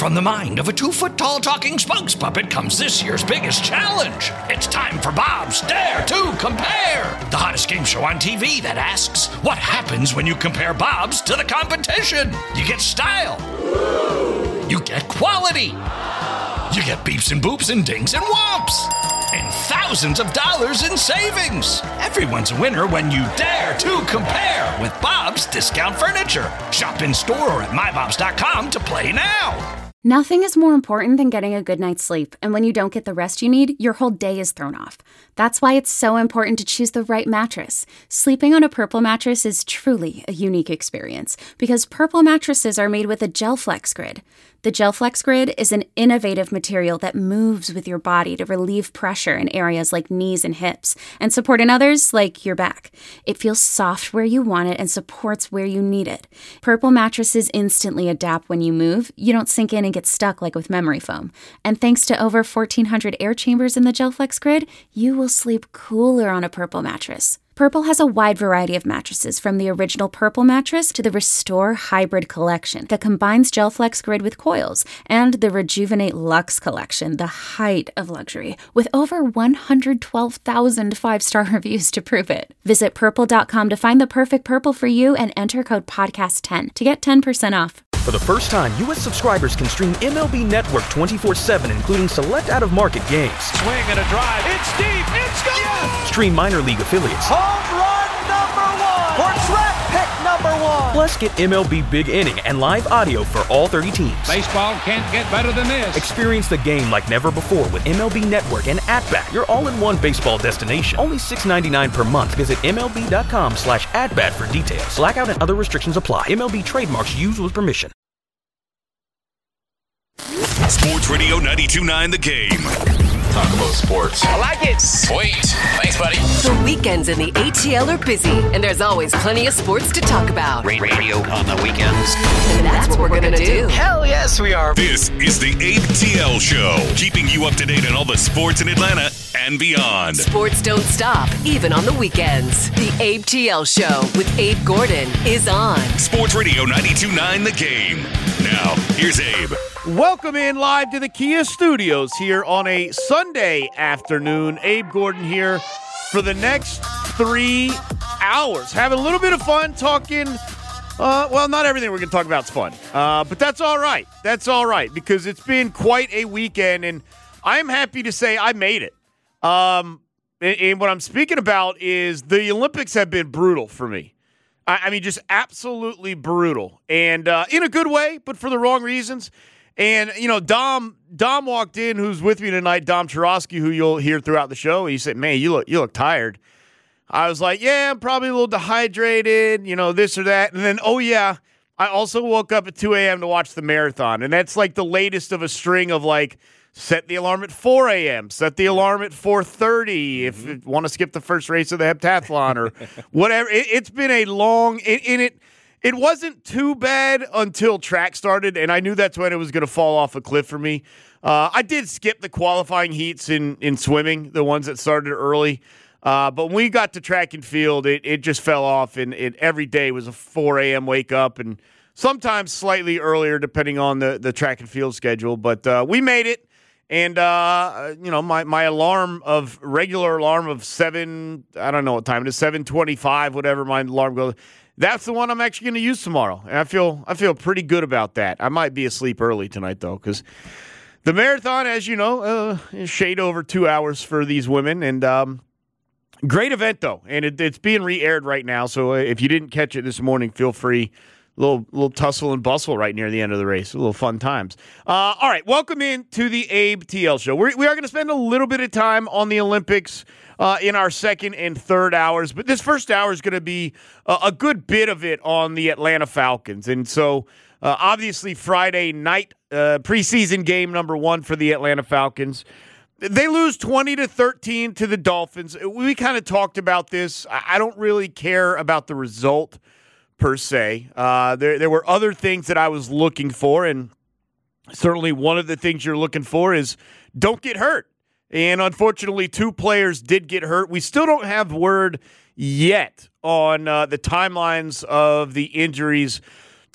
From the mind of a 2-foot-tall talking spokes puppet comes this year's biggest challenge. It's time for Bob's Dare to Compare, the hottest game show on TV that asks, what happens when you compare Bobs to the competition? You get style. You get quality. You get beeps and boops and dings and whomps. And thousands of dollars in savings. Everyone's a winner when you dare to compare with Bob's Discount Furniture. Shop in store or at mybobs.com to play now. Nothing is more important than getting a good night's sleep, and when you don't get the rest you need, your whole day is thrown off. That's why it's so important to choose the right mattress. Sleeping on a Purple mattress is truly a unique experience, because Purple mattresses are made with a GelFlex Grid. The GelFlex Grid is an innovative material that moves with your body to relieve pressure in areas like knees and hips, and support in others like your back. It feels soft where you want it and supports where you need it. Purple mattresses instantly adapt when you move. You don't sink in and get stuck like with memory foam. And thanks to over 1,400 air chambers in the GelFlex Grid, you will sleep cooler on a Purple mattress. Purple has a wide variety of mattresses, from the original Purple mattress to the Restore Hybrid collection that combines GelFlex Grid with coils, and the Rejuvenate Luxe collection, the height of luxury, with over 112,000 five-star reviews to prove it. Visit purple.com to find the perfect Purple for you and enter code podcast10 to get 10% off. For the first time, U.S. subscribers can stream MLB Network 24/7, including select out-of-market games. Swing and a drive. It's deep. It's gone. Yes! Stream minor league affiliates. Home run number 1. Or draft pick number 1. Plus, get MLB Big Inning and live audio for all 30 teams. Baseball can't get better than this. Experience the game like never before with MLB Network and At-Bat, your all-in-one baseball destination. Only $6.99 per month. Visit MLB.com/AtBat for details. Blackout and other restrictions apply. MLB trademarks used with permission. Sports Radio 92.9 The Game. Talk about sports. I like it. Sweet. Thanks, buddy. The weekends in the ATL are busy, and there's always plenty of sports to talk about. Radio on the weekends. And that's what we're going to do. Hell yes, we are. This is the Abe TL Show, keeping you up to date on all the sports in Atlanta and beyond. Sports don't stop, even on the weekends. The Abe TL Show with Abe Gordon is on. Sports Radio 92.9 The Game. Now, here's Abe. Welcome in live to the Kia Studios here on a Sunday afternoon. Abe Gordon here for the next 3 hours. Having a little bit of fun talking. Well, not everything we're going to talk about is fun, but that's all right. That's all right, because it's been quite a weekend, and I'm happy to say I made it. And what I'm speaking about is the Olympics have been brutal for me. I mean, just absolutely brutal, and in a good way, but for the wrong reasons. And, you know, Dom walked in, who's with me tonight, Dom Churosky, who you'll hear throughout the show. He said, man, you look tired. I was like, yeah, I'm probably a little dehydrated, you know, this or that. And then, oh, yeah, I also woke up at 2 a.m. to watch the marathon. And that's like the latest of a string of, like, set the alarm at 4 a.m., set the alarm at 4:30 if you want to skip the first race of the heptathlon or whatever. It's been a long It wasn't too bad until track started, and I knew that's when it was going to fall off a cliff for me. I did skip the qualifying heats in swimming, the ones that started early. But when we got to track and field, it just fell off, and every day was a 4 a.m. wake up, and sometimes slightly earlier depending on the track and field schedule. But we made it, and you know, my regular alarm of 7, I don't know what time it is, 7:25, whatever my alarm goes. That's the one I'm actually going to use tomorrow, and I feel pretty good about that. I might be asleep early tonight, though, because the marathon, as you know, is shade over 2 hours for these women, and great event, though, and it's being re-aired right now, so if you didn't catch it this morning, feel free. Little tussle and bustle right near the end of the race. A little fun times. All right, welcome in to the Abe TL Show. We are going to spend a little bit of time on the Olympics in our second and third hours, but this first hour is going to be a good bit of it on the Atlanta Falcons. And so, obviously, Friday night, preseason game number 1 for the Atlanta Falcons. They lose 20-13 to the Dolphins. We kind of talked about this. I don't really care about the result per se. There were other things that I was looking for, and certainly one of the things you're looking for is don't get hurt. And unfortunately, 2 players did get hurt. We still don't have word yet on the timelines of the injuries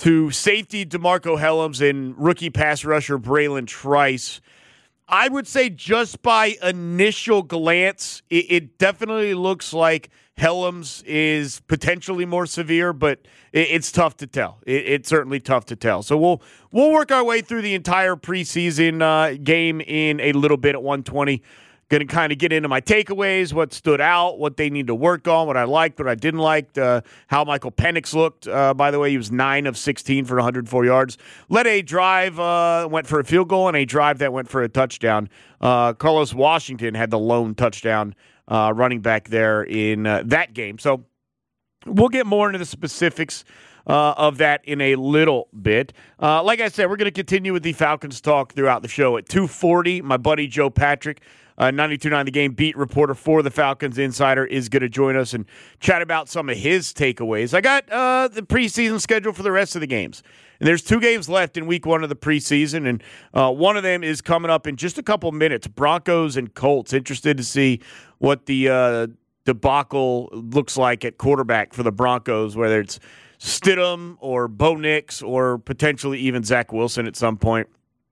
to safety DeMarco Hellams and rookie pass rusher Braylon Trice. I would say just by initial glance, it definitely looks like Hellams is potentially more severe, but it's tough to tell. It's certainly tough to tell. So we'll work our way through the entire preseason game in a little bit at 120. Going to kind of get into my takeaways, what stood out, what they need to work on, what I liked, what I didn't like, how Michael Penix looked. By the way, he was 9 of 16 for 104 yards. Led a drive, went for a field goal, and a drive that went for a touchdown. Carlos Washington had the lone touchdown running back there in that game. So we'll get more into the specifics of that in a little bit. Like I said, we're going to continue with the Falcons talk throughout the show. At 2:40, my buddy Joe Patrick, 92.9 The Game beat reporter for the Falcons Insider, is going to join us and chat about some of his takeaways. I got the preseason schedule for the rest of the games. And there's 2 games left in week 1 of the preseason, and one of them is coming up in just a couple minutes. Broncos and Colts. Interested to see what the debacle looks like at quarterback for the Broncos, whether it's Stidham or Bo Nix or potentially even Zach Wilson at some point.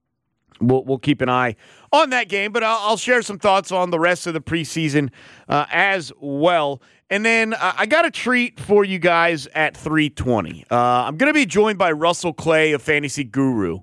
We'll keep an eye on that game, but I'll share some thoughts on the rest of the preseason as well. And then I got a treat for you guys at 3:20. I'm going to be joined by Russell Clay of Fantasy Guru.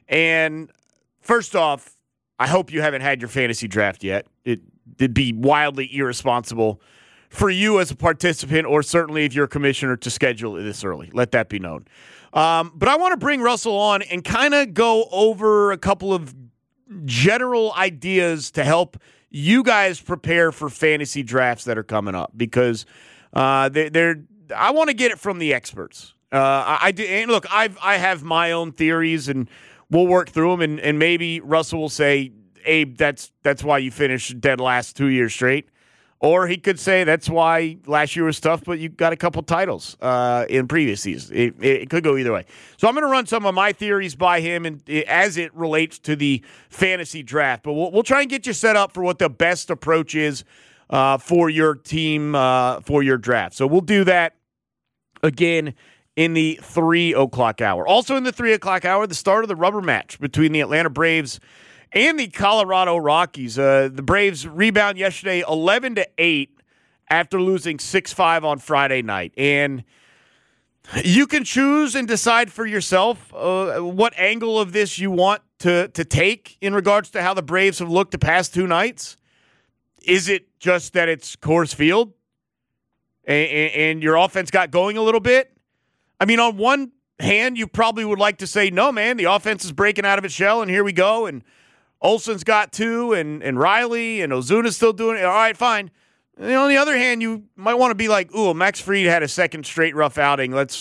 And first off, I hope you haven't had your fantasy draft yet. It'd be wildly irresponsible for you as a participant, or certainly if you're a commissioner, to schedule it this early. Let that be known. But I want to bring Russell on and kind of go over a couple of general ideas to help you guys prepare for fantasy drafts that are coming up, because I want to get it from the experts. I do, and look, I have my own theories, and we'll work through them. And maybe Russell will say, "Abe, that's why you finished dead last 2 years straight." Or he could say that's why last year was tough, but you got a couple titles in previous seasons. It could go either way. So I'm going to run some of my theories by him and as it relates to the fantasy draft. But we'll try and get you set up for what the best approach is for your team, for your draft. So we'll do that again in the 3 o'clock hour. Also in the 3 o'clock hour, the start of the rubber match between the Atlanta Braves and the Colorado Rockies. The Braves rebound yesterday 11-8 after losing 6-5 on Friday night. And you can choose and decide for yourself what angle of this you want to take in regards to how the Braves have looked the past 2 nights. Is it just that it's Coors Field and your offense got going a little bit? I mean, on one hand, you probably would like to say, no, man, the offense is breaking out of its shell, and here we go, and Olsen's got 2, and Riley and Ozuna's still doing it. All right, fine. And on the other hand, you might want to be like, ooh, Max Fried had a second straight rough outing. Let's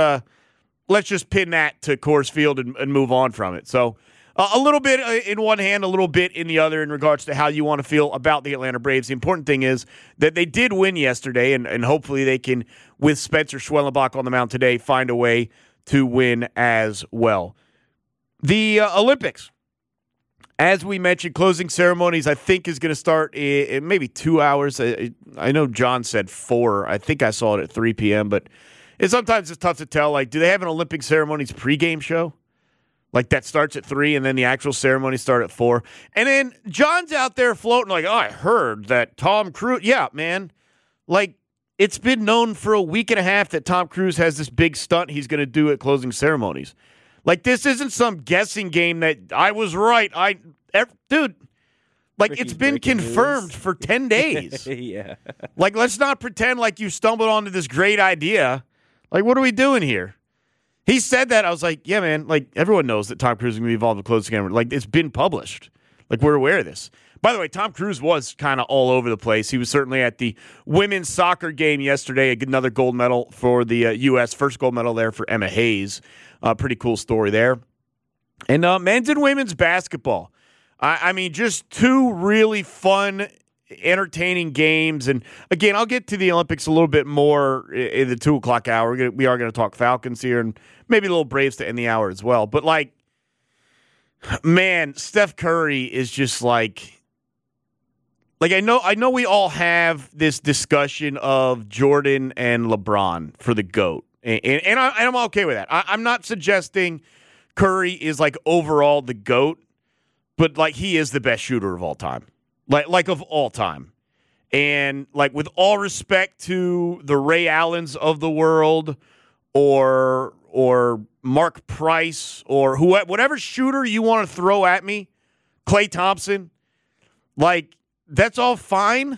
just pin that to Coors Field and move on from it. So a little bit in one hand, a little bit in the other in regards to how you want to feel about the Atlanta Braves. The important thing is that they did win yesterday, and hopefully they can, with Spencer Schwellenbach on the mound today, find a way to win as well. The Olympics. As we mentioned, closing ceremonies, I think, is going to start in maybe 2 hours. I know John said 4. I think I saw it at 3 p.m., but sometimes it's tough to tell. Like, do they have an Olympic ceremonies pregame show? Like, that starts at 3, and then the actual ceremony start at 4. And then John's out there floating like, oh, I heard that Tom Cruise. Yeah, man. Like, it's been known for a week and a half that Tom Cruise has this big stunt he's going to do at closing ceremonies. Like, this isn't some guessing game that I was right. Dude, like, it's been confirmed news for 10 days. Yeah. Like, let's not pretend like you stumbled onto this great idea. Like, what are we doing here? He said that. I was like, yeah, man. Like, everyone knows that Tom Cruise is going to be involved in closing camera. Like, it's been published. Like, we're aware of this. By the way, Tom Cruise was kind of all over the place. He was certainly at the women's soccer game yesterday. Another gold medal for the U.S. First gold medal there for Emma Hayes. Pretty cool story there. And men's and women's basketball. I mean, just 2 really fun, entertaining games. And, again, I'll get to the Olympics a little bit more in the 2 o'clock hour. We are going to talk Falcons here and maybe a little Braves to end the hour as well. But, like, man, Steph Curry is just like I know we all have this discussion of Jordan and LeBron for the GOAT. And I'm okay with that. I'm not suggesting Curry is like overall the GOAT, but like he is the best shooter of all time. Like of all time. And like with all respect to the Ray Allens of the world or Mark Price or whatever shooter you want to throw at me, Klay Thompson, like that's all fine.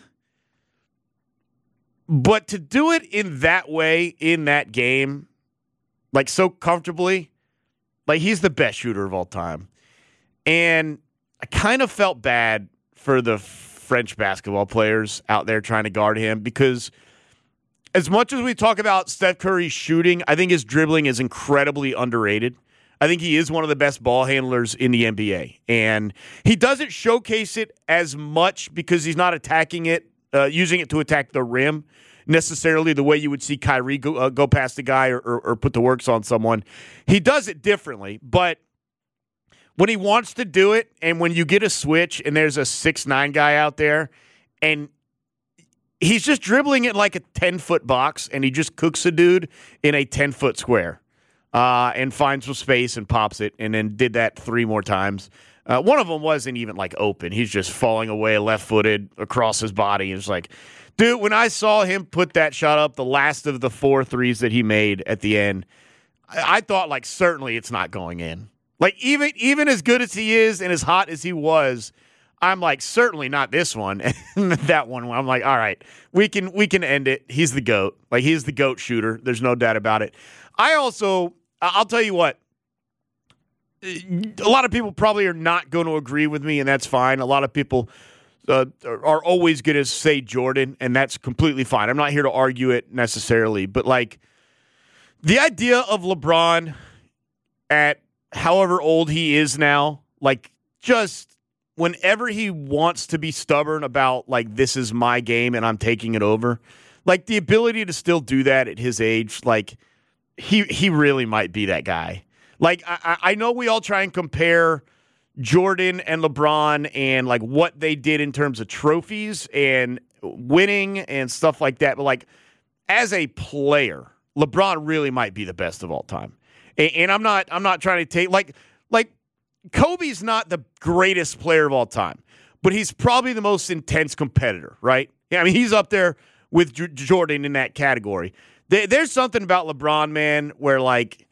But to do it in that way, in that game, like so comfortably, like he's the best shooter of all time. And I kind of felt bad for the French basketball players out there trying to guard him because as much as we talk about Steph Curry's shooting, I think his dribbling is incredibly underrated. I think he is one of the best ball handlers in the NBA. And he doesn't showcase it as much because he's not attacking it, using it to attack the rim necessarily the way you would see Kyrie go past a guy or put the works on someone. He does it differently, but when he wants to do it and when you get a switch and there's a 6'9" guy out there and he's just dribbling it like a 10-foot box and he just cooks a dude in a 10-foot square and finds some space and pops it and then did that 3 more times. One of them wasn't even like open. He's just falling away left-footed across his body. It's like, dude, when I saw him put that shot up, the last of the 4 threes that he made at the end, I thought like certainly it's not going in. Like even as good as he is and as hot as he was, I'm like certainly not this one. And that one, I'm like, all right, we can end it. He's the GOAT. Like he's the GOAT shooter. There's no doubt about it. I'll tell you what. A lot of people probably are not going to agree with me, and that's fine. A lot of people are always going to say Jordan, and that's completely fine. I'm not here to argue it necessarily, but like the idea of LeBron at however old he is now, like just whenever he wants to be stubborn about like this is my game and I'm taking it over, like the ability to still do that at his age, like he really might be that guy. Like, I know we all try and compare Jordan and LeBron and, like, what they did in terms of trophies and winning and stuff like that. But, like, as a player, LeBron really might be the best of all time. And I'm not trying to take, like Kobe's not the greatest player of all time, but he's probably the most intense competitor, right? Yeah, I mean, he's up there with Jordan in that category. There's something about LeBron, man, where, like,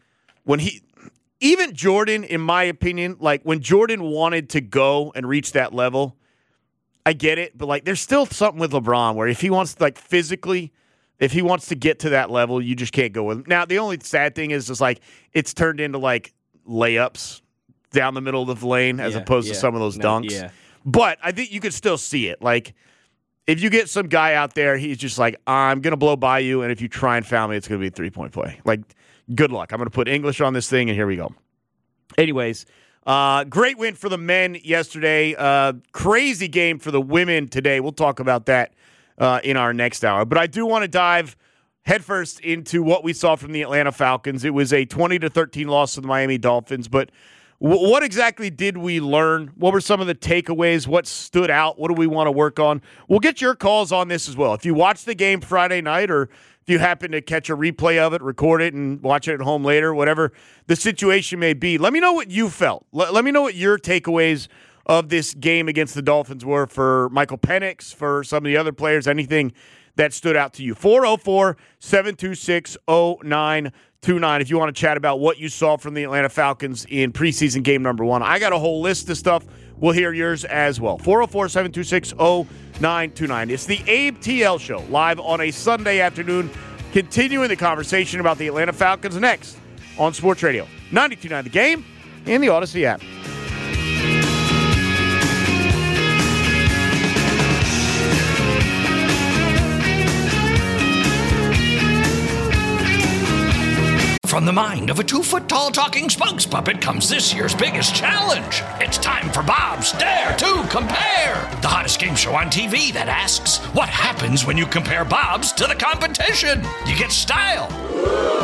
even Jordan, in my opinion, like when Jordan wanted to go and reach that level, I get it, but like there's still something with LeBron where if he wants to, like physically, if he wants to get to that level, you just can't go with him. Now, the only sad thing is just like it's turned into like layups down the middle of the lane as opposed to some of those dunks. Yeah. But I think you could still see it. Like if you get some guy out there, he's just like, I'm going to blow by you, and if you try and foul me, it's going to be a three-point play. Like, good luck. I'm going to put English on this thing, and here we go. Anyways, great win for the men yesterday. Crazy game for the women today. We'll talk about that in our next hour. But I do want to dive headfirst into what we saw from the Atlanta Falcons. It was a 20-13 loss to the Miami Dolphins. But what exactly did we learn? What were some of the takeaways? What stood out? What do we want to work on? We'll get your calls on this as well. If you watched the game Friday night or if you happen to catch a replay of it, record it, and watch it at home later, whatever the situation may be, let me know what you felt. Let me know what your takeaways of this game against the Dolphins were for Michael Penix, for some of the other players, anything that stood out to you. 404-726-0929 if you want to chat about what you saw from the Atlanta Falcons in preseason game number 1. I got a whole list of stuff. We'll hear yours as well. 404-726-0929. It's the Abe TL Show, live on a Sunday afternoon, continuing the conversation about the Atlanta Falcons next on Sports Radio 92.9 The Game and the Odyssey app. From the mind of a 2-foot-tall talking spokes puppet comes this year's biggest challenge. It's time for Bob's Dare to Compare, the hottest game show on TV that asks, what happens when you compare Bob's to the competition? You get style.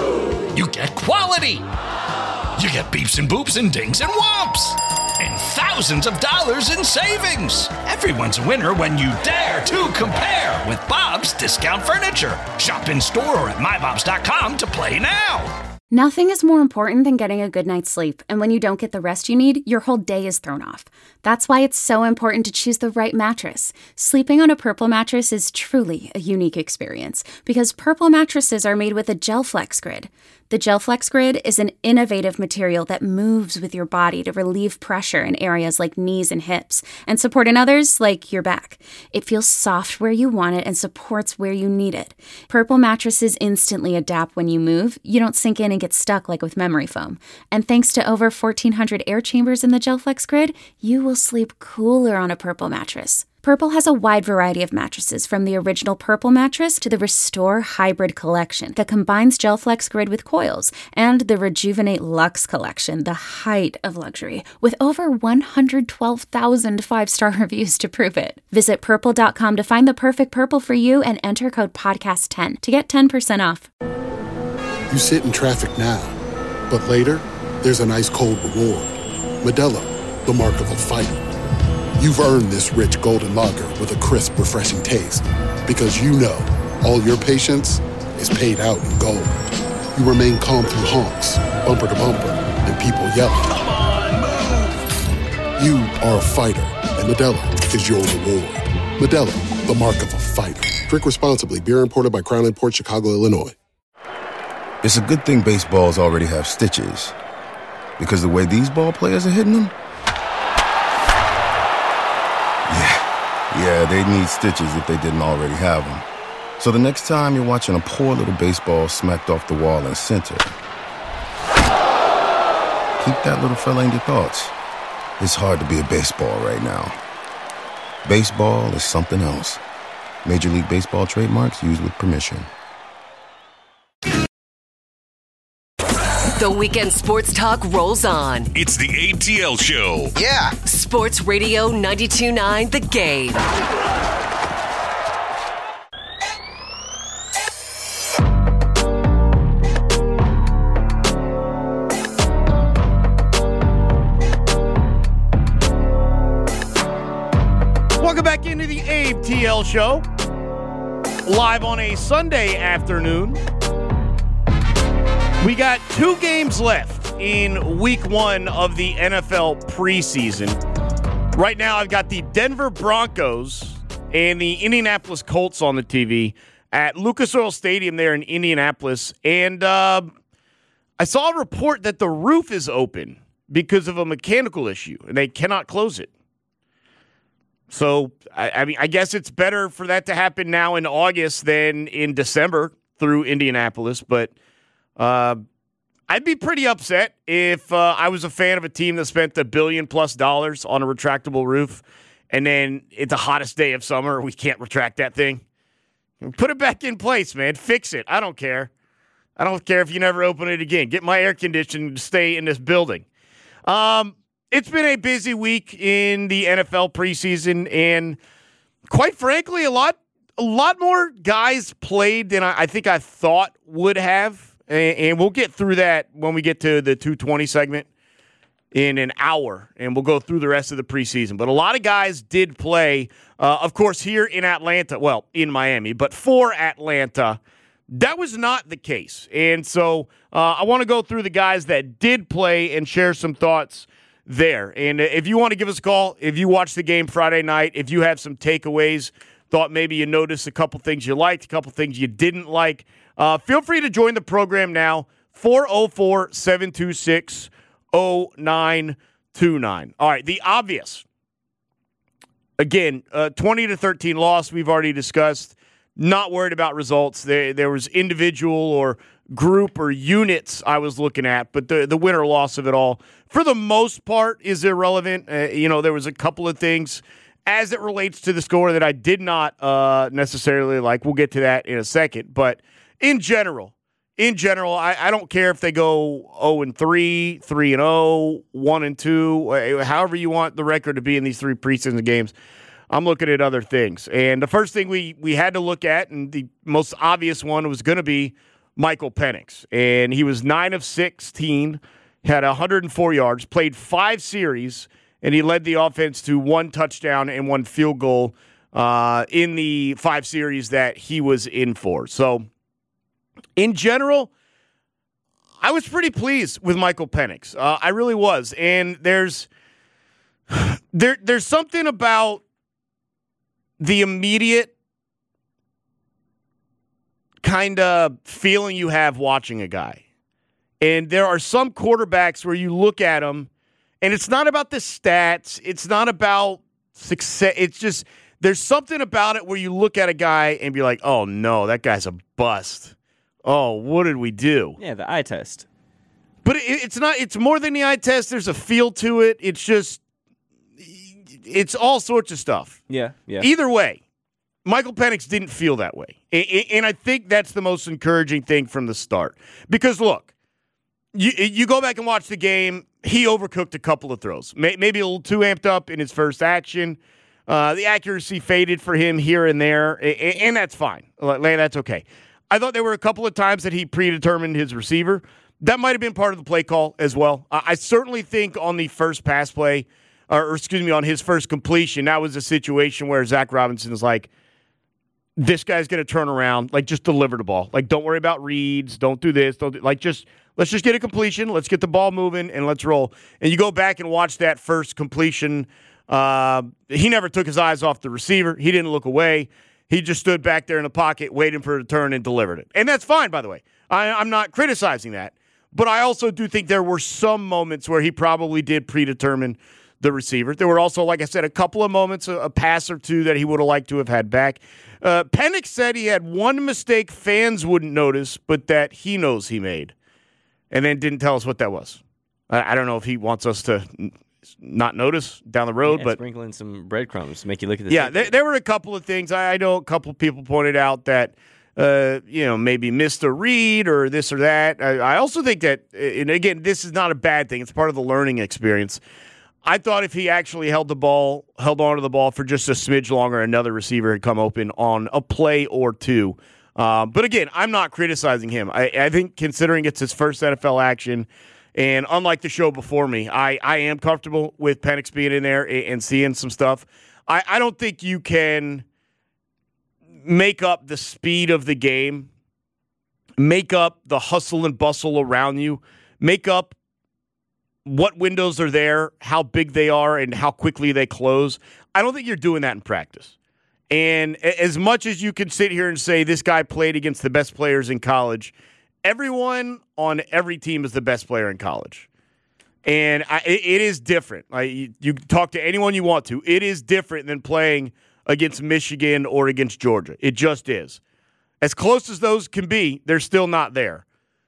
You get quality. You get beeps and boops and dings and whomps. And thousands thousands of dollars in savings. Everyone's a winner when you dare to compare with Bob's Discount Furniture. Shop in store or at mybobs.com to play now. Nothing is more important than getting a good night's sleep, and when you don't get the rest you need, your whole day is thrown off. That's why it's so important to choose the right mattress. Sleeping on a Purple mattress is truly a unique experience because Purple mattresses are made with a GelFlex Grid. The GelFlex Grid is an innovative material that moves with your body to relieve pressure in areas like knees and hips and support in others like your back. It feels soft where you want it and supports where you need it. Purple mattresses instantly adapt when you move. You don't sink in and get stuck like with memory foam. And thanks to over 1,400 air chambers in the GelFlex Grid, you will sleep cooler on a Purple mattress. Purple has a wide variety of mattresses, from the original Purple mattress to the Restore Hybrid collection that combines GelFlex Grid with coils, and the Rejuvenate Luxe collection, the height of luxury, with over 112,000 five-star reviews to prove it. Visit Purple.com to find the perfect Purple for you and enter code PODCAST10 to get 10% off. You sit in traffic now, but later, there's an ice-cold reward. Modelo, the mark of a fighter. You've earned this rich golden lager with a crisp, refreshing taste. Because you know, all your patience is paid out in gold. You remain calm through honks, bumper to bumper, and people yelling. Come on, move! You are a fighter, and Modelo is your reward. Modelo, the mark of a fighter. Drink responsibly. Beer imported by Crown Imports, Chicago, Illinois. It's a good thing baseballs already have stitches. Because the way these ball players are hitting them, Yeah, they need stitches if they didn't already have them. So the next time you're watching a poor little baseball smacked off the wall in center, keep that little fella in your thoughts. It's hard to be a baseball right now. Baseball is something else. Major League Baseball trademarks used with permission. The weekend sports talk rolls on. It's the ABTL Show. Yeah. Sports Radio 92.9 The Game. Welcome back into the ABTL Show. Live on a Sunday afternoon. We got 2 games left in week 1 of the NFL preseason. Right now, I've got the Denver Broncos and the Indianapolis Colts on the TV at Lucas Oil Stadium there in Indianapolis. And I saw a report that the roof is open because of a mechanical issue, and they cannot close it. So, I mean, I guess it's better for that to happen now in August than in December through Indianapolis, but I'd be pretty upset if I was a fan of a team that spent $1 billion+ on a retractable roof, and then it's the hottest day of summer, we can't retract that thing. Put it back in place, man. Fix it. I don't care. I don't care if you never open it again. Get my air conditioning to stay in this building. It's been a busy week in the NFL preseason, and quite frankly, a lot more guys played than I think I thought would have. And we'll get through that when we get to the 220 segment in an hour, and we'll go through the rest of the preseason. But a lot of guys did play, of course, here in Atlanta, well, in Miami, but for Atlanta, that was not the case. And so I want to go through the guys that did play and share some thoughts there. And if you want to give us a call, if you watched the game Friday night, if you have some takeaways, thought maybe you noticed a couple things you liked, a couple things you didn't like, feel free to join the program now, 404-726-0929. All right, the obvious. Again, 20-13 loss we've already discussed. Not worried about results. There was individual or group or units I was looking at, but the win or loss of it all, for the most part, is irrelevant. There was a couple of things as it relates to the score that I did not necessarily like. We'll get to that in a second, but in general, I don't care if they go 0-3, 3-0, 1-2, however you want the record to be in these 3 preseason games. I'm looking at other things. And the first thing we had to look at, and the most obvious one, was going to be Michael Penix. And he was 9 of 16, had 104 yards, played 5 series, and he led the offense to 1 touchdown and 1 field goal in the 5 series that he was in for. So, in general, I was pretty pleased with Michael Penix. I really was. And there's something about the immediate kind of feeling you have watching a guy. And there are some quarterbacks where you look at them, and it's not about the stats. It's not about success. It's just there's something about it where you look at a guy and be like, oh, no, that guy's a bust. Oh, what did we do? Yeah, the eye test. But it's not. It's more than the eye test. There's a feel to it. It's just, it's all sorts of stuff. Yeah. Either way, Michael Penix didn't feel that way. And I think that's the most encouraging thing from the start. Because, look, you go back and watch the game, he overcooked a couple of throws. Maybe a little too amped up in his first action. The accuracy faded for him here and there, and that's fine. That's okay. I thought there were a couple of times that he predetermined his receiver. That might have been part of the play call as well. I certainly think on the first pass play, on his first completion, that was a situation where Zach Robinson is like, this guy's going to turn around, like just deliver the ball. Like, don't worry about reads, don't do this, let's just get a completion, let's get the ball moving, and let's roll. And you go back and watch that first completion. He never took his eyes off the receiver. He didn't look away. He just stood back there in the pocket waiting for it to turn and delivered it. And that's fine, by the way. I'm not criticizing that. But I also do think there were some moments where he probably did predetermine the receiver. There were also, like I said, a couple of moments, a pass or two that he would have liked to have had back. Penix said he had one mistake fans wouldn't notice, but that he knows he made. And then didn't tell us what that was. I don't know if he wants us to not notice down the road, but sprinkle in some breadcrumbs to make you look at this. Yeah, there were a couple of things. I know a couple of people pointed out that maybe missed a read or this or that. I also think that, and again, this is not a bad thing. It's part of the learning experience. I thought if he actually held on to the ball for just a smidge longer, another receiver had come open on a play or two. But again, I'm not criticizing him. I think considering it's his first NFL action, and unlike the show before me, I am comfortable with Penix being in there and seeing some stuff. I don't think you can make up the speed of the game, make up the hustle and bustle around you, make up what windows are there, how big they are, and how quickly they close. I don't think you're doing that in practice. And as much as you can sit here and say this guy played against the best players in college, everyone on every team is the best player in college. And it is different. You talk to anyone you want to. It is different than playing against Michigan or against Georgia. It just is. As close as those can be, they're still not there.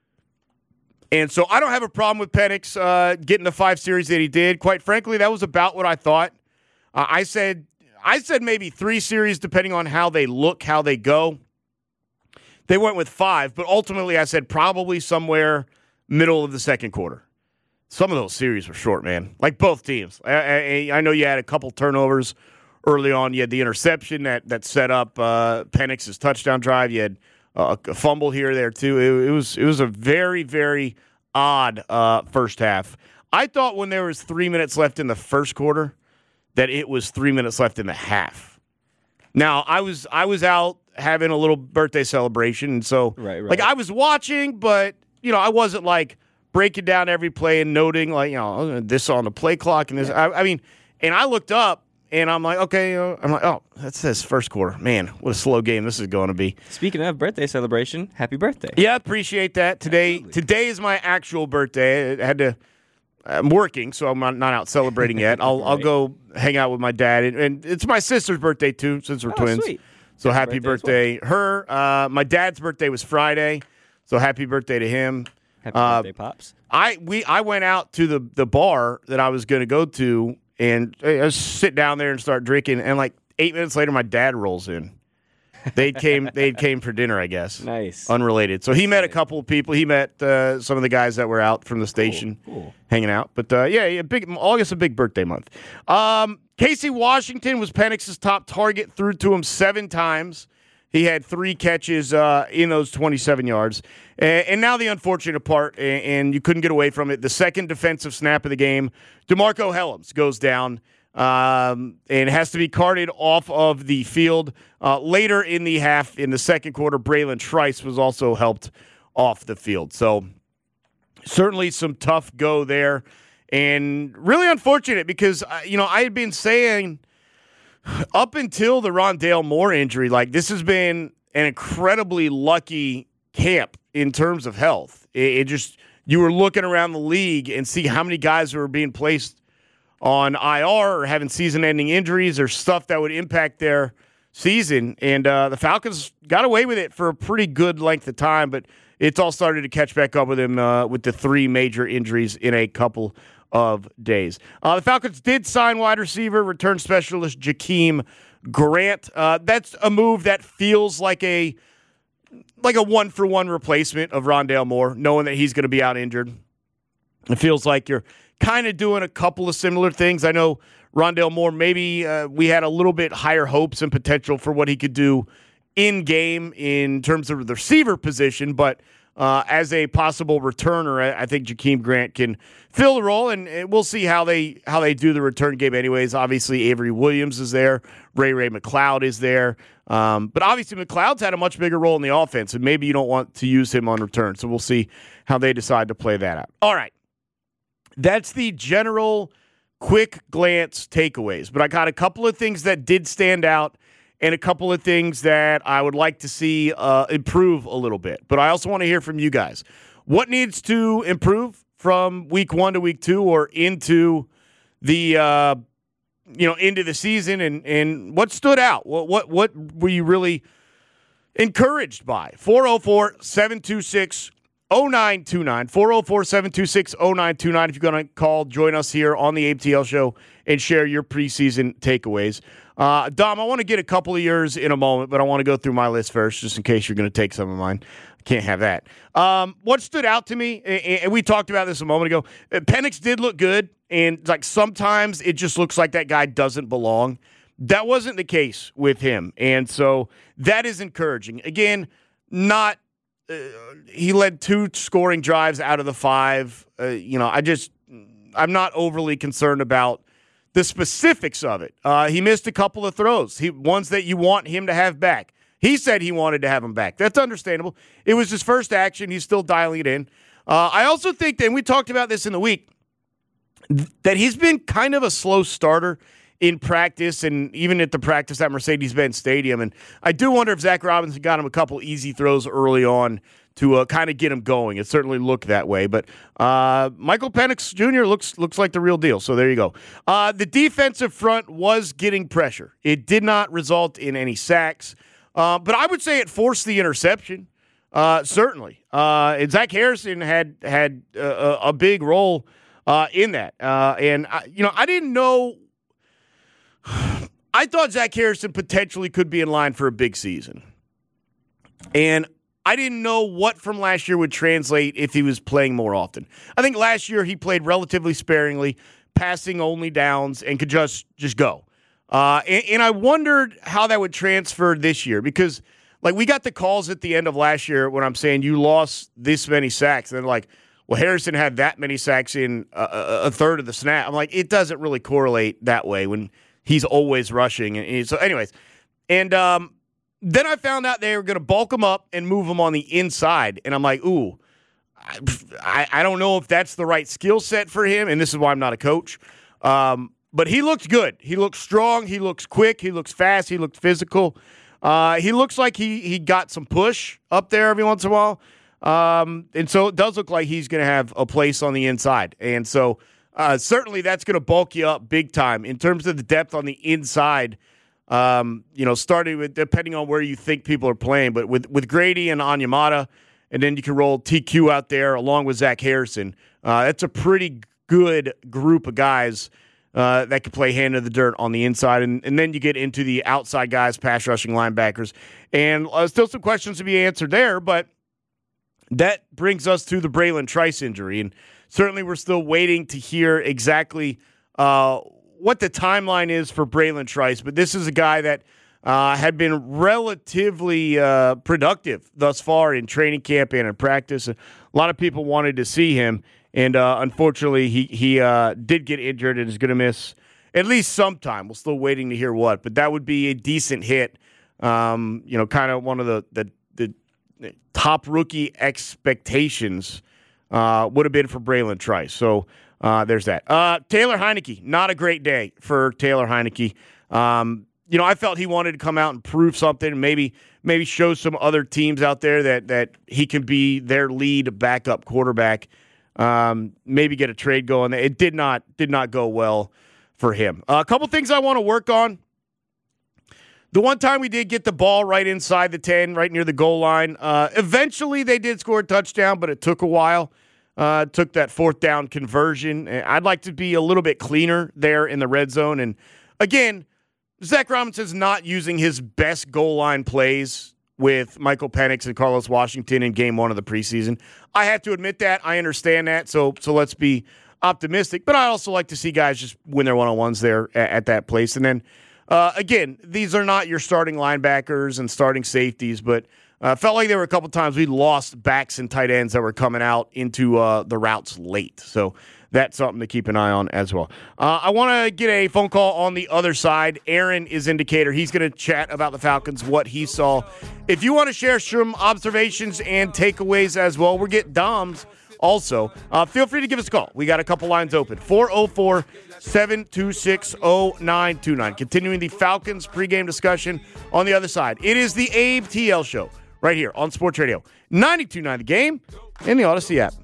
And so I don't have a problem with Penix getting the 5 series that he did. Quite frankly, that was about what I thought. I said maybe 3 series depending on how they look, how they go. They went with 5, but ultimately I said probably somewhere middle of the second quarter. Some of those series were short, man. Like both teams. I know you had a couple turnovers early on. You had the interception that set up Penix's touchdown drive. You had a fumble here or there too. It was a very, very odd first half. I thought when there was 3 minutes left in the first quarter that it was 3 minutes left in the half. Now I was out having a little birthday celebration, and so right. Like I was watching, but I wasn't like breaking down every play and noting this on the play clock and this. Yeah. I mean, and I looked up. And I'm like, okay, that says first quarter. Man, what a slow game this is going to be. Speaking of birthday celebration, happy birthday. Yeah, appreciate that. Today is my actual birthday. I'm working, so I'm not out celebrating yet. I'll go hang out with my dad. And it's my sister's birthday, too, since we're twins. Sweet. So happy birthday. Her. My dad's birthday was Friday, so happy birthday to him. Happy birthday, Pops. I went out to the bar that I was going to go to, and I sit down there and start drinking, and like 8 minutes later, my dad rolls in. They came for dinner, I guess. Nice. Unrelated. So he met a couple of people. He met some of the guys that were out from the station hanging out. But August, a big birthday month. Casey Washington was Penix's top target, threw to him 7 times. He had 3 catches in those 27 yards. And now the unfortunate part, and you couldn't get away from it, the second defensive snap of the game, DeMarco Hellams goes down and has to be carted off of the field. Later in the half, in the second quarter, Braylon Trice was also helped off the field. So certainly some tough go there. And really unfortunate because, I had been saying up until the Rondale Moore injury, like this has been an incredibly lucky camp in terms of health. It just, you were looking around the league and see how many guys were being placed on IR or having season-ending injuries or stuff that would impact their season. And the Falcons got away with it for a pretty good length of time, but it's all started to catch back up with him with the 3 major injuries in a couple of days. The Falcons did sign wide receiver, return specialist Jakeem Grant. That's a move that feels like a one-for-one replacement of Rondale Moore, knowing that he's going to be out injured. It feels like you're kind of doing a couple of similar things. I know Rondale Moore, maybe we had a little bit higher hopes and potential for what he could do in-game in terms of the receiver position, but as a possible returner, I think Jakeem Grant can fill the role, and we'll see how they do the return game anyways. Obviously, Avery Williams is there. Ray McLeod is there. But obviously, McLeod's had a much bigger role in the offense, and maybe you don't want to use him on return. So we'll see how they decide to play that out. All right. That's the general quick glance takeaways. But I got a couple of things that did stand out and a couple of things that I would like to see improve a little bit. But I also want to hear from you guys. What needs to improve from week 1 to week 2 or into the into the season, and what stood out? What were you really encouraged by? 404-726-0929. 404-726-0929. If you're going to call, join us here on the ABTL show and share your preseason takeaways. Dom, I want to get a couple of yours in a moment, but I want to go through my list first, just in case you're going to take some of mine. I can't have that. What stood out to me, and we talked about this a moment ago, Penix did look good, and like sometimes it just looks like that guy doesn't belong. That wasn't the case with him, and so that is encouraging. Again, not he led 2 scoring drives out of the 5. I'm not overly concerned about the specifics of it. He missed a couple of throws, ones that you want him to have back. He said he wanted to have him back. That's understandable. It was his first action. He's still dialing it in. I also think that, and we talked about this in the week, that he's been kind of a slow starter in practice and even at the practice at Mercedes-Benz Stadium. And I do wonder if Zach Robinson got him a couple easy throws early on to kind of get him going. It certainly looked that way. But Michael Penix Jr. looks like the real deal. So there you go. The defensive front was getting pressure. It did not result in any sacks. But I would say it forced the interception, certainly. And Zach Harrison had a big role in that. And I didn't know. I thought Zach Harrison potentially could be in line for a big season. And I didn't know what from last year would translate if he was playing more often. I think last year he played relatively sparingly, passing only downs, and could just go. And I wondered how that would transfer this year because, like, we got the calls at the end of last year when I'm saying you lost this many sacks. And they're like, well, Harrison had that many sacks in a third of the snap. I'm like, it doesn't really correlate that way when he's always rushing. And so anyways, and then I found out they were going to bulk him up and move him on the inside. And I'm like, ooh, I don't know if that's the right skill set for him. And this is why I'm not a coach. But he looked good. He looks strong. He looks quick. He looks fast. He looks physical. He looks like he got some push up there every once in a while. And so it does look like he's going to have a place on the inside. And so certainly that's going to bulk you up big time in terms of the depth on the inside. Starting with depending on where you think people are playing, but with Grady and Onyemata, and then you can roll TQ out there along with Zach Harrison. That's a pretty good group of guys that can play hand in the dirt on the inside, and then you get into the outside guys, pass rushing linebackers, and still some questions to be answered there. But that brings us to the Braylon Trice injury, and certainly we're still waiting to hear exactly what the timeline is for Braylon Trice, but this is a guy that had been relatively productive thus far in training camp and in practice. A lot of people wanted to see him, and unfortunately he did get injured and is going to miss at least some time. We're still waiting to hear what, but that would be a decent hit. Kind of one of the top rookie expectations would have been for Braylon Trice. So there's that. Taylor Heinicke, not a great day for Taylor Heinicke. I felt he wanted to come out and prove something, maybe show some other teams out there that he can be their lead backup quarterback. Maybe get a trade going. It did not go well for him. A couple things I want to work on. The one time we did get the ball right inside the 10, right near the goal line. Eventually they did score a touchdown, but it took a while. Took that fourth down conversion. I'd like to be a little bit cleaner there in the red zone. And again, Zach Robinson's not using his best goal line plays with Michael Penix and Carlos Washington in game 1 of the preseason. I have to admit that. I understand that. So let's be optimistic. But I also like to see guys just win their one-on-ones there at that place. And then, again, these are not your starting linebackers and starting safeties, but felt like there were a couple times we lost backs and tight ends that were coming out into the routes late. So that's something to keep an eye on as well. I want to get a phone call on the other side. Aaron is in Decatur. He's going to chat about the Falcons, what he saw. If you want to share some observations and takeaways as well, we're getting Dom's also. Feel free to give us a call. We got a couple lines open. 404-726-0929. Continuing the Falcons pregame discussion on the other side. It is the Abe TL Show right here on Sports Radio 92.9 The Game and the Odyssey app.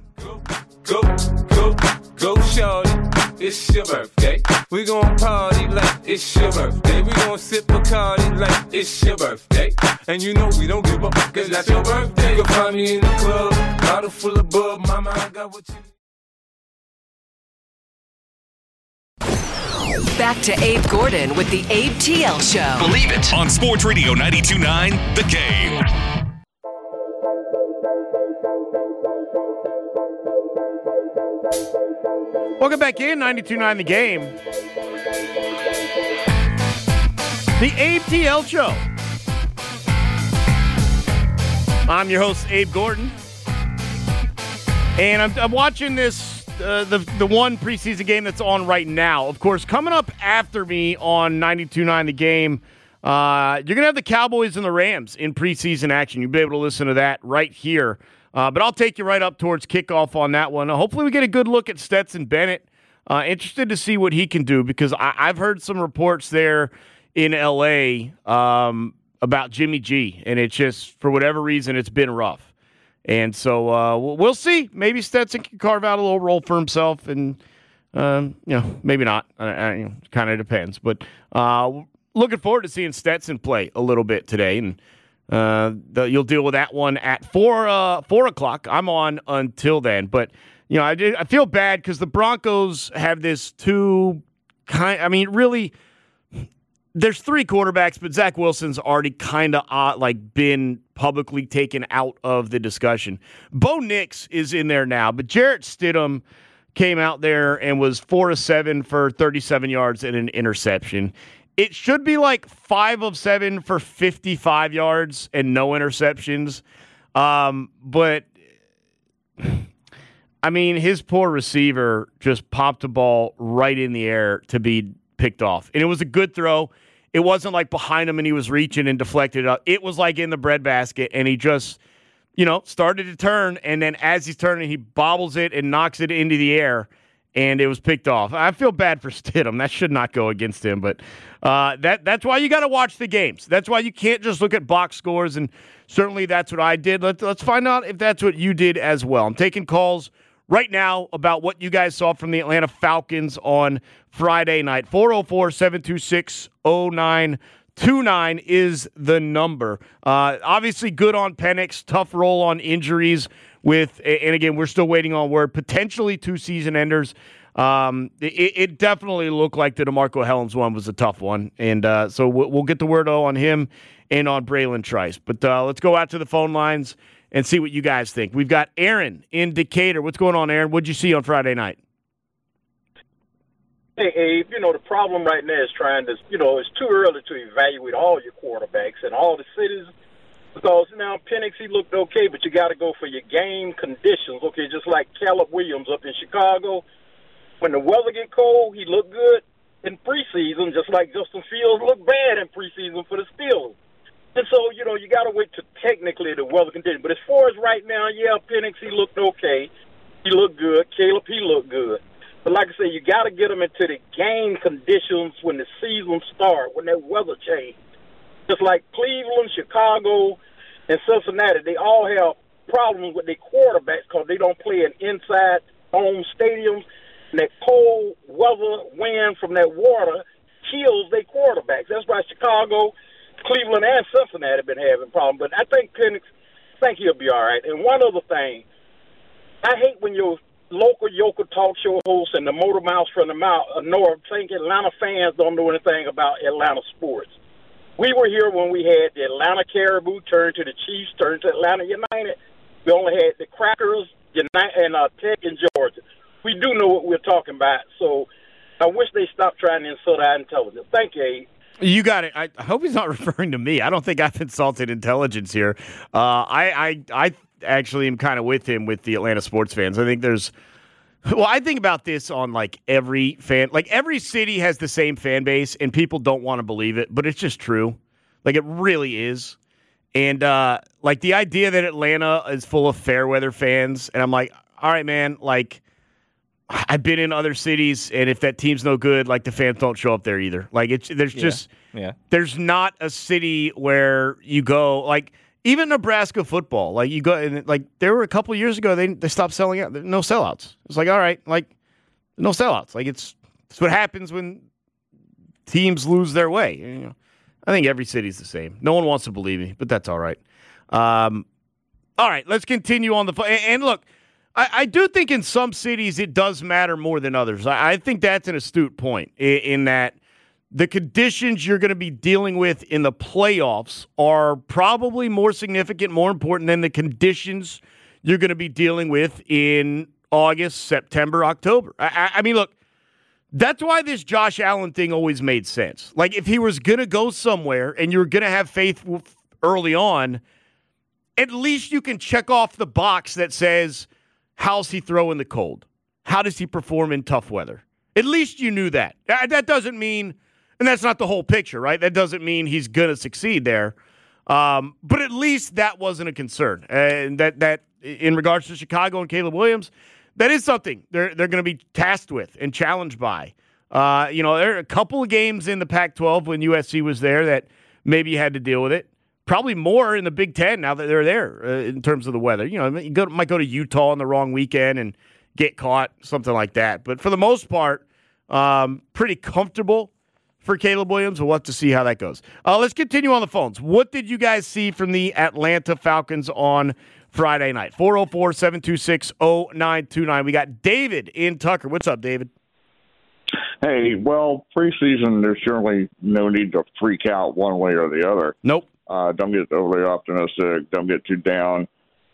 Go, shorty, it's your birthday. We gon' party like it's your birthday. We gon' sip Bacardi like it's your birthday. And you know we don't give up, cause that's your birthday. You'll find me in the club, bottle full of bub. Mama, I got what you need. Back to Abe Gordon with the Abe TL Show. Believe it. On Sports Radio 92.9 The Game. Welcome back in, 92.9 The Game. The Abe TL Show. I'm your host, Abe Gordon. And I'm watching this, the one preseason game that's on right now. Of course, coming up after me on 92.9 The Game, you're going to have the Cowboys and the Rams in preseason action. You'll be able to listen to that right here. But I'll take you right up towards kickoff on that one. Hopefully we get a good look at Stetson Bennett. Interested to see what he can do because I've heard some reports there in L.A. About Jimmy G, and it's just, for whatever reason, it's been rough. And so we'll see. Maybe Stetson can carve out a little role for himself, and, maybe not. Kind of depends. But looking forward to seeing Stetson play a little bit today, and you'll deal with that one at 4 o'clock. I'm on until then. But, I feel bad because the Broncos have this really, there's 3 quarterbacks, but Zach Wilson's already kind of been publicly taken out of the discussion. Bo Nix is in there now, but Jarrett Stidham came out there and was 4 of 7 for 37 yards and an interception. It should be 5 of 7 for 55 yards and no interceptions. But, his poor receiver just popped a ball right in the air to be picked off. And it was a good throw. It wasn't behind him and he was reaching and deflected up. It was in the breadbasket, and he just, started to turn. And then as he's turning, he bobbles it and knocks it into the air. And it was picked off. I feel bad for Stidham. That should not go against him. But that's why you got to watch the games. That's why you can't just look at box scores. And certainly that's what I did. Let's find out if that's what you did as well. I'm taking calls right now about what you guys saw from the Atlanta Falcons on Friday night. 404-726-0929 is the number. Obviously good on Penix. Tough roll on injuries. And again, we're still waiting on word, potentially 2 season enders. It definitely looked like the DeMarco Hellams one was a tough one. And so we'll get the word on him and on Braylon Trice. But let's go out to the phone lines and see what you guys think. We've got Aaron in Decatur. What's going on, Aaron? What'd you see on Friday night? Hey, Abe, the problem right now is trying to, it's too early to evaluate all your quarterbacks and all the cities because now Penix, he looked okay, but you got to go for your game conditions. Okay, just like Caleb Williams up in Chicago. When the weather get cold, he looked good in preseason, just like Justin Fields looked bad in preseason for the Steelers. And so, you got to wait to technically the weather conditions. But as far as right now, yeah, Penix, he looked okay. He looked good. Caleb, he looked good. But like I say, you got to get them into the game conditions when the season starts, when that weather changes. Just like Cleveland, Chicago, and Cincinnati, they all have problems with their quarterbacks because they don't play in inside home stadiums. And that cold weather wind from that water kills their quarterbacks. That's why Chicago, Cleveland, and Cincinnati have been having problems. But I think Penix, he'll be all right. And one other thing, I hate when your local yokel talk show hosts and the motor mouths from the north think Atlanta fans don't know anything about Atlanta sports. We were here when we had the Atlanta Caribou turn to the Chiefs, turn to Atlanta United. We only had the Crackers, and Tech in Georgia. We do know what we're talking about, so I wish they stopped trying to insult our intelligence. Thank you, Abe. You got it. I hope he's not referring to me. I don't think I've insulted intelligence here. I actually am kind of with him with the Atlanta sports fans. I think I think about this on every fan. Every city has the same fan base, and people don't want to believe it, but it's just true. It really is. And the idea that Atlanta is full of fair weather fans, and I'm like, all right, man, I've been in other cities, and if that team's no good, the fans don't show up there either. There's not a city where you go, even Nebraska football. You go, and there were a couple of years ago, they stopped selling out. No sellouts. It's all right, no sellouts. It's what happens when teams lose their way. I think every city's the same. No one wants to believe me, but that's all right. All right, let's continue on the phone. And look, I do think in some cities it does matter more than others. I think that's an astute point in that the conditions you're going to be dealing with in the playoffs are probably more significant, more important than the conditions you're going to be dealing with in August, September, October. I mean, look, that's why this Josh Allen thing always made sense. If he was going to go somewhere and you were going to have faith early on, at least you can check off the box that says, how's he throw in the cold? How does he perform in tough weather? At least you knew that. That doesn't mean, and that's not the whole picture, right? That doesn't mean he's going to succeed there. But at least that wasn't a concern. And that in regards to Chicago and Caleb Williams, that is something they're going to be tasked with and challenged by. There are a couple of games in the Pac-12 when USC was there that maybe you had to deal with it. Probably more in the Big Ten now that they're there in terms of the weather. You might go to Utah on the wrong weekend and get caught, something like that. But for the most part, pretty comfortable for Caleb Williams. We'll have to see how that goes. Let's continue on the phones. What did you guys see from the Atlanta Falcons on Friday night? 404-726-0929. We got David in Tucker. What's up, David? Hey, well, preseason, there's certainly no need to freak out one way or the other. Nope. Don't get overly optimistic. Don't get too down.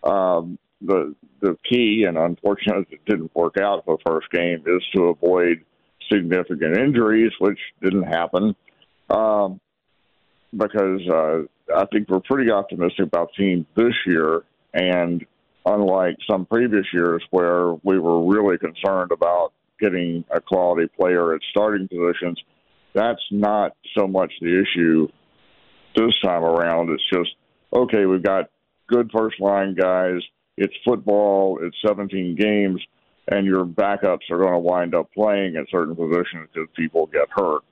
The key, and unfortunately it didn't work out for the first game, is to avoid significant injuries, which didn't happen. Because I think we're pretty optimistic about teams this year, and unlike some previous years where we were really concerned about getting a quality player at starting positions, that's not so much the issue this time around. It's just, okay, we've got good first-line guys. It's football. It's 17 games, and your backups are going to wind up playing at certain positions because people get hurt.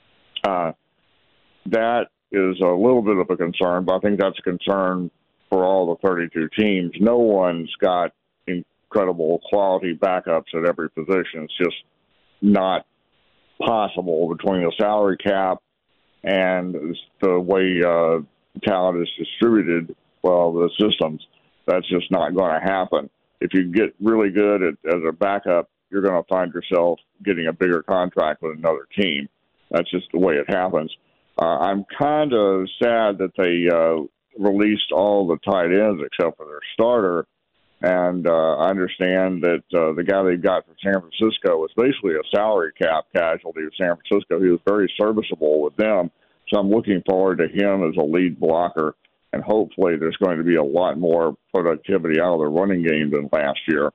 That is a little bit of a concern, but I think that's a concern for all the 32 teams. No one's got incredible quality backups at every position. It's just not possible between the salary cap and the way talent is distributed, the systems. That's just not going to happen. If you get really good as a backup, you're going to find yourself getting a bigger contract with another team. That's just the way it happens. I'm kind of sad that they released all the tight ends except for their starter And I understand that the guy they got from San Francisco was basically a salary cap casualty of San Francisco. He was very serviceable with them. So I'm looking forward to him as a lead blocker. And hopefully there's going to be a lot more productivity out of the running game than last year.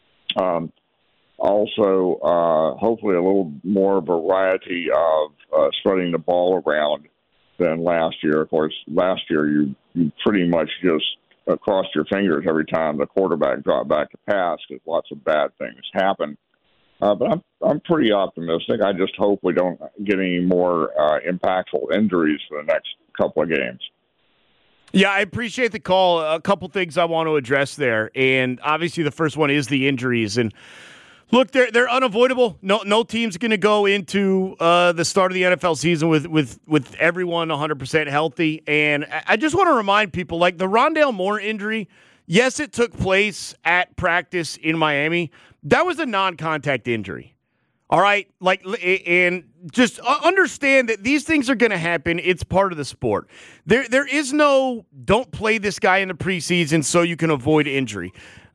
Also, hopefully a little more variety of spreading the ball around than last year. Of course, last year you pretty much just crossed your fingers every time the quarterback dropped back to pass because lots of bad things happen. But I'm pretty optimistic. I just hope we don't get any more impactful injuries for the next couple of games. Yeah, I appreciate the call. A couple things I want to address there, and obviously the first one is the injuries. And look, they're unavoidable. No team's going to go into the start of the NFL season with everyone 100% healthy. And I just want to remind people, like the Rondale Moore injury, yes, it took place at practice in Miami. That was a non-contact injury. All right, and just understand that these things are going to happen. It's part of the sport. There is no don't play this guy in the preseason so you can avoid injury.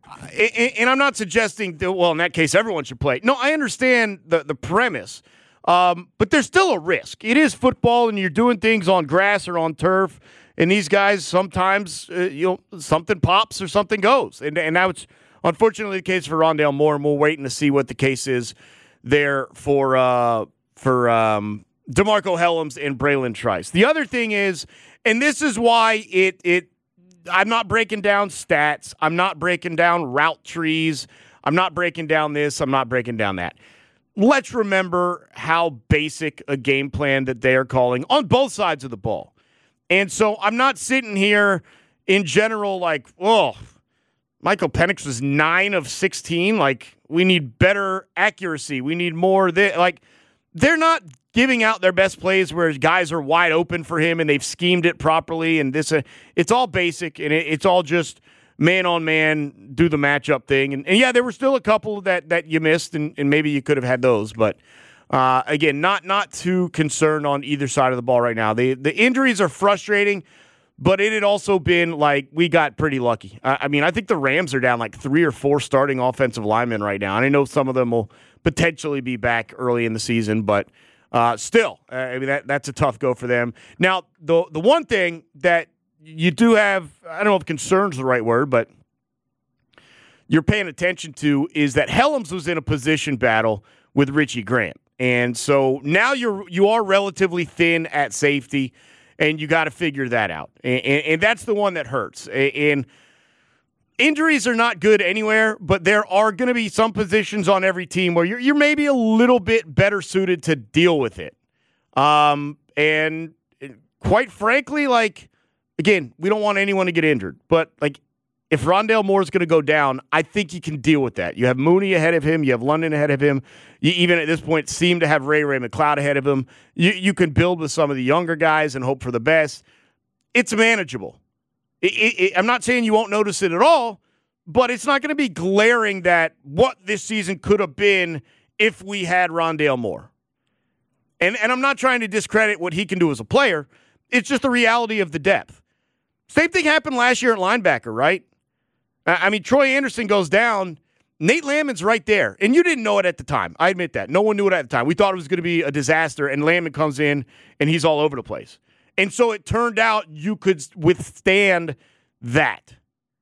And I'm not suggesting that, well, in that case, everyone should play. No, I understand the premise, but there's still a risk. It is football, and you're doing things on grass or on turf, and these guys sometimes something pops or something goes, and that's unfortunately the case for Rondale Moore, and we're waiting to see what the case is there for DeMarco Hellams and Braylon Trice. The other thing is, and this is why I'm not breaking down stats. I'm not breaking down route trees. I'm not breaking down this. I'm not breaking down that. Let's remember how basic a game plan that they are calling on both sides of the ball. And so I'm not sitting here in general like, Michael Penix was 9 of 16. Like, we need better accuracy. We need more. They're not giving out their best plays where guys are wide open for him and they've schemed it properly. And it's all basic, and it's all just man-on-man, do the matchup thing. And yeah, there were still a couple that you missed, and maybe you could have had those. But, again, not too concerned on either side of the ball right now. The injuries are frustrating, but it had also been like we got pretty lucky. I mean, I think the Rams are down like 3 or 4 starting offensive linemen right now. And I know some of them will potentially be back early in the season, but still, I mean, that's a tough go for them. Now, the one thing that you do have, I don't know if concern's the right word, but you're paying attention to is that Hellams was in a position battle with Richie Grant. And so now you are relatively thin at safety, and you got to figure that out. And that's the one that hurts. And injuries are not good anywhere, but there are going to be some positions on every team where you're maybe a little bit better suited to deal with it. And quite frankly, like, again, we don't want anyone to get injured. But, like, if Rondale Moore is going to go down, I think you can deal with that. You have Mooney ahead of him. You have London ahead of him. You even at this point seem to have Ray McLeod ahead of him. You can build with some of the younger guys and hope for the best. It's manageable. I'm not saying you won't notice it at all, but it's not going to be glaring that what this season could have been if we had Rondale Moore. And I'm not trying to discredit what he can do as a player. It's just the reality of the depth. Same thing happened last year at linebacker, right? I mean, Troy Anderson goes down. Nate Landman's right there. And you didn't know it at the time. I admit that. No one knew it at the time. We thought it was going to be a disaster, and Landman comes in, and he's all over the place. And so it turned out you could withstand that.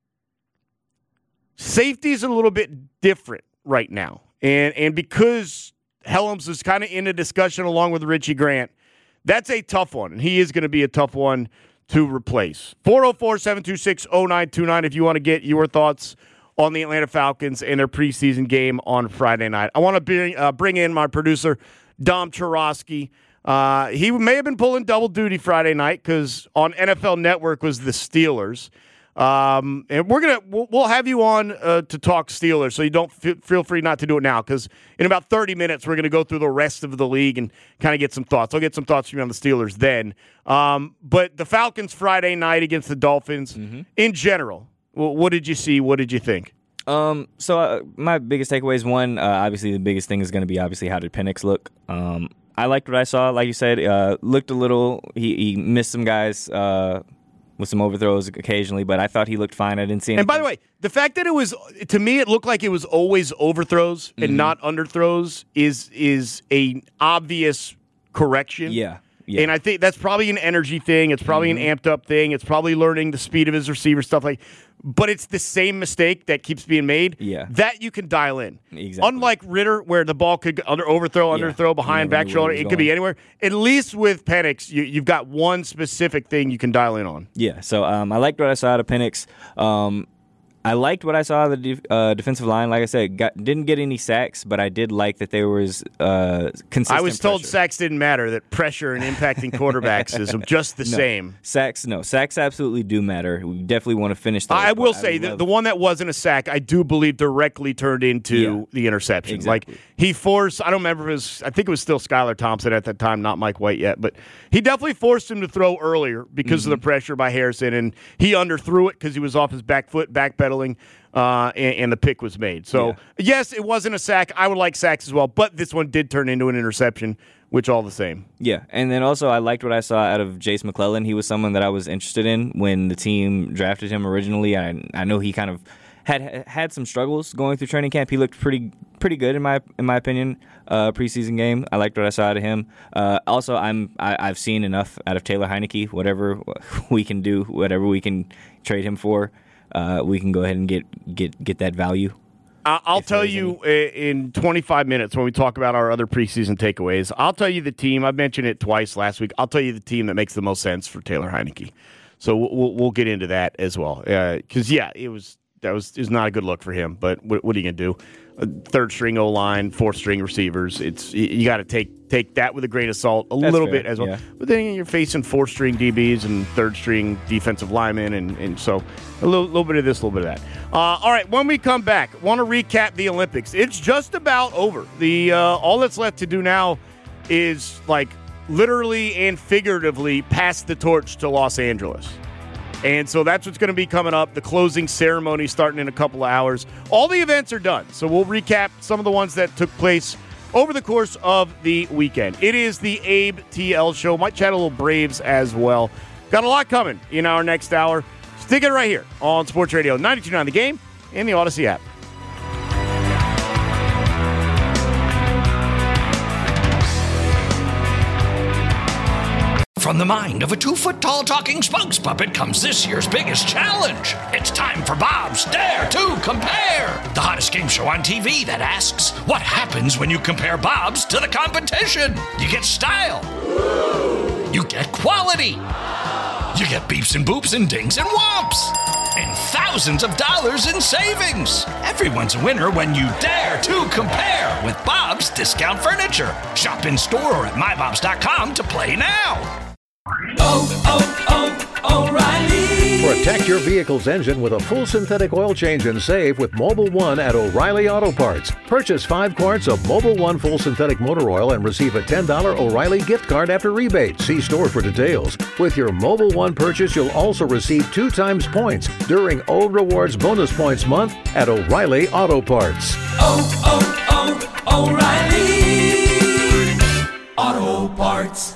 Safety's a little bit different right now. And because Hellams is kind of in a discussion along with Richie Grant, that's a tough one. And he is going to be a tough one to replace. 404-726-0929 if you want to get your thoughts on the Atlanta Falcons and their preseason game on Friday night. I want to bring in my producer, Dom Chorosky. He may have been pulling double duty Friday night because on NFL Network was the Steelers. And we'll have you on to talk Steelers, so you don't feel free not to do it now, because in about 30 minutes we're going to go through the rest of the league and kind of get some thoughts. I'll get some thoughts from you on the Steelers then. But the Falcons Friday night against the Dolphins, in general, what did you see? What did you think? So my biggest takeaway is one. Obviously, the biggest thing is going to be how did Penix look. I liked what I saw. Like you said, looked a little. He missed some guys. with some overthrows occasionally, but I thought he looked fine. I didn't see anything. And by the way, the fact that to me, it looked like it was always overthrows and not underthrows is a obvious correction. Yeah. And I think that's probably an energy thing. It's probably an amped up thing. It's probably learning the speed of his receiver, stuff like. But it's the same mistake that keeps being made. Yeah. That you can dial in. Exactly. Unlike Ritter, where the ball could underthrow, behind, back shoulder, it could be anywhere. At least with Penix, you've got one specific thing you can dial in on. Yeah. So I liked what I saw out of Penix. I liked what I saw of the defensive line. Like I said, didn't get any sacks, but I did like that there was consistent I was told pressure. sacks didn't matter, that pressure and impacting quarterbacks is just the same. Sacks absolutely do matter. We definitely want to finish that. I will say, the one that wasn't a sack, I do believe directly turned into the interception. Exactly. Like, he forced, I don't remember I think it was still Skylar Thompson at that time, not Mike White yet, but he definitely forced him to throw earlier because of the pressure by Harrison, and he underthrew it because he was off his back foot, backpedaling. And the pick was made. So, yes, it wasn't a sack. I would like sacks as well, but this one did turn into an interception, which all the same. Yeah, and then also I liked what I saw out of Jace McClellan. He was someone that I was interested in when the team drafted him originally. I know he kind of had some struggles going through training camp. He looked pretty good in my opinion. Preseason game, I liked what I saw out of him. Also, I've seen enough out of Taylor Heineke. Whatever we can do, whatever we can trade him for. We can go ahead and get that value. I'll tell you in 25 minutes when we talk about our other preseason takeaways. I'll tell you the team. I mentioned it twice last week. I'll tell you the team that makes the most sense for Taylor Heineke. So we'll get into that as well. Because it was not a good look for him. But what are you gonna do? Third string O-line, fourth string receivers. You got to take that with a grain of salt a little bit as well. Yeah. But then you're facing fourth string DBs and third string defensive linemen, and so a little bit of this, a little bit of that. All right, when we come back, want to recap the Olympics. It's just about over. All that's left to do now is like literally and figuratively pass the torch to Los Angeles. And so that's what's going to be coming up. The closing ceremony starting in a couple of hours. All the events are done. So we'll recap some of the ones that took place over the course of the weekend. It is the Abe TL Show. Might chat a little Braves as well. Got a lot coming in our next hour. Stick it right here on Sports Radio 92.9 The Game and the Odyssey app. From the mind of a 2-foot-tall talking spokes puppet comes this year's biggest challenge. It's time for Bob's Dare to Compare, the hottest game show on TV that asks, what happens when you compare Bob's to the competition? You get style. You get quality. You get beeps and boops and dings and whomps. And thousands of dollars in savings. Everyone's a winner when you dare to compare with Bob's Discount Furniture. Shop in store or at mybobs.com to play now. O'Reilly. Protect your vehicle's engine with a full synthetic oil change and save with Mobil 1 at O'Reilly Auto Parts. Purchase 5 quarts of Mobil 1 full synthetic motor oil and receive a $10 O'Reilly gift card after rebate. See store for details. With your Mobil 1 purchase, you'll also receive 2 times points during O Rewards Bonus Points Month at O'Reilly Auto Parts. O'Reilly Auto Parts.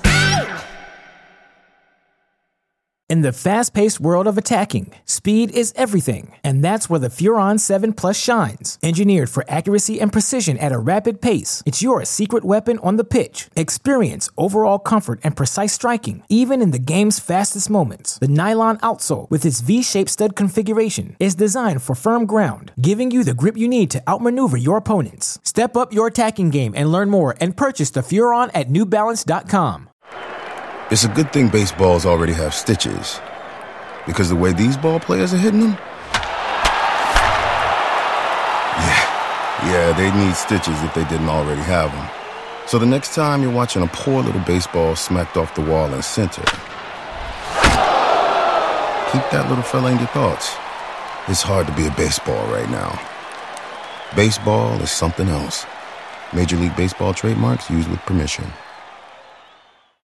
In the fast-paced world of attacking, speed is everything, and that's where the Furon 7 Plus shines. Engineered for accuracy and precision at a rapid pace, it's your secret weapon on the pitch. Experience overall comfort and precise striking, even in the game's fastest moments. The nylon outsole, with its V-shaped stud configuration, is designed for firm ground, giving you the grip you need to outmaneuver your opponents. Step up your attacking game and learn more and purchase the Furon at NewBalance.com. It's a good thing baseballs already have stitches, because the way these ball players are hitting them, yeah, they'd need stitches if they didn't already have them. So the next time you're watching a poor little baseball smacked off the wall in center, keep that little fella in your thoughts. It's hard to be a baseball right now. Baseball is something else. Major League Baseball trademarks used with permission.